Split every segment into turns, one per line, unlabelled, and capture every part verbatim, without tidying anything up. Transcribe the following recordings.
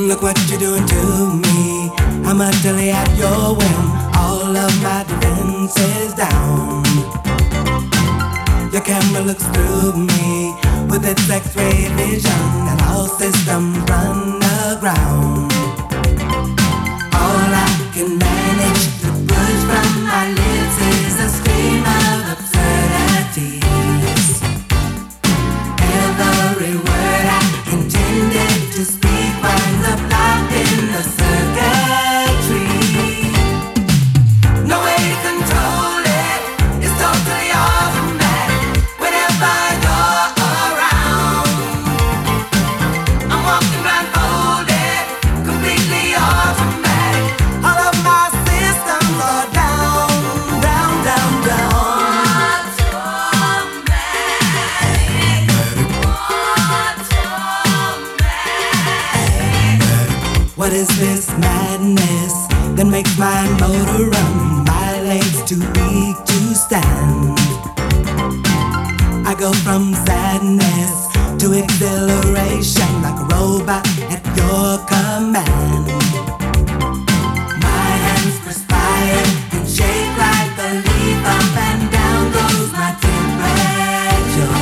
Look what you're doing to me. I'm utterly at your whim. All of my defenses down. Your camera looks through me with its X-ray vision, and all systems run aground. All I can manage to push from my lips is a stream of absurdities. Every word I intended to speak winds up locked in the circuitry. No way to control it, it's totally automatic. Whenever you're around, I'm walking blindfolded, completely automatic. All of my systems are down, down, down, down. What is this madness that makes my motor run? My legs too weak to stand. I go from sadness to exhilaration like a robot at your command. My hands perspire and shake like a leaf. Up and down goes my temperature.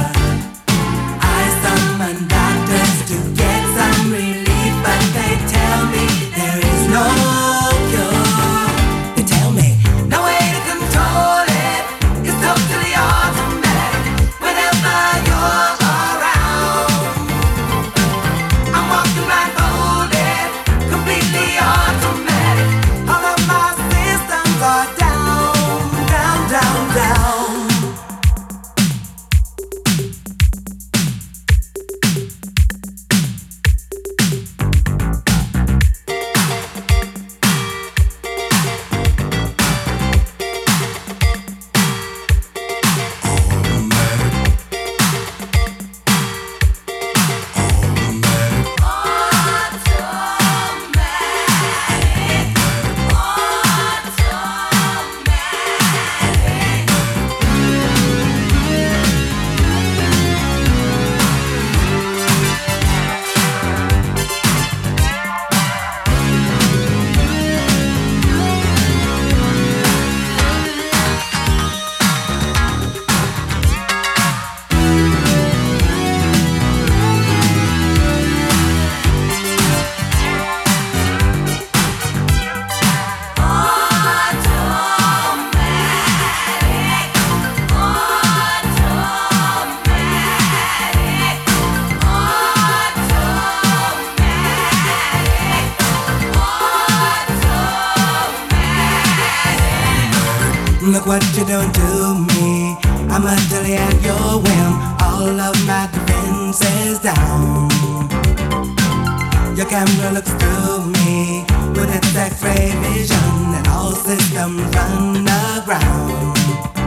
I summon doctors to get some relief, but they tell me there is no cure. They tell me no way to control it, it's totally automatic. Whenever you're around, I'm walking blindfolded, completely automatic. All of my systems are down, down, down, down. Look what you're doing to me. I'm utterly at your whim. All of my defenses down. Your camera looks through me with its X-ray vision, and all systems run aground.